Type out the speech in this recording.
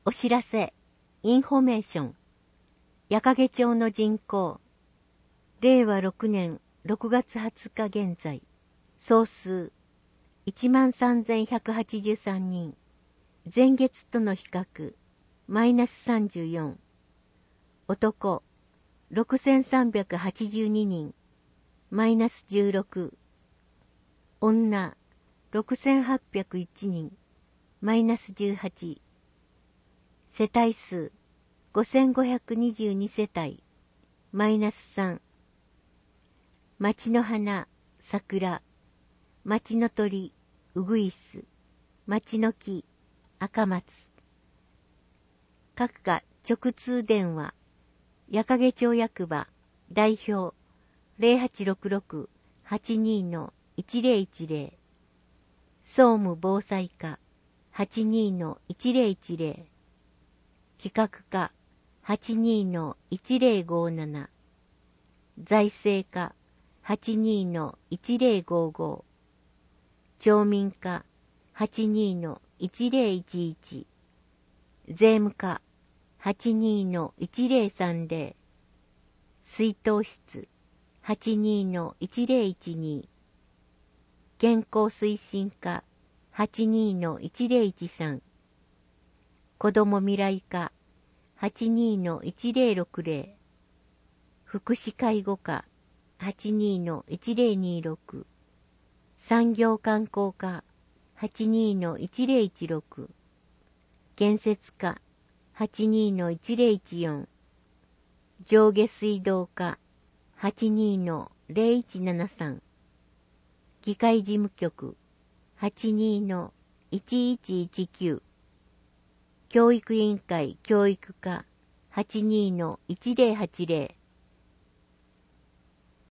お知らせ、インフォメーション。矢掛町の人口。令和6年6月20日現在。総数。13,183人。前月との比較。マイナス34。男。6,382人。マイナス16。女。6,801人。マイナス18。世帯数。5,522世帯。マイナス3。町の花、桜。町の鳥、ウグイス。町の木、赤松。各課直通電話。矢掛町役場、代表、0866-82-1010。総務防災課、82-1010。企画課、82-1057。財政課、82-1055。町民課、82-1011。税務課、82-1030。水筒室、82-1012。健康推進課、82-1013。子ども未来課、82-1060。福祉介護課、82-1026。産業観光課、82-1016。建設課、82-1014。上下水道課、82-0173。議会事務局、82-1119。教育委員会教育課、82-1080。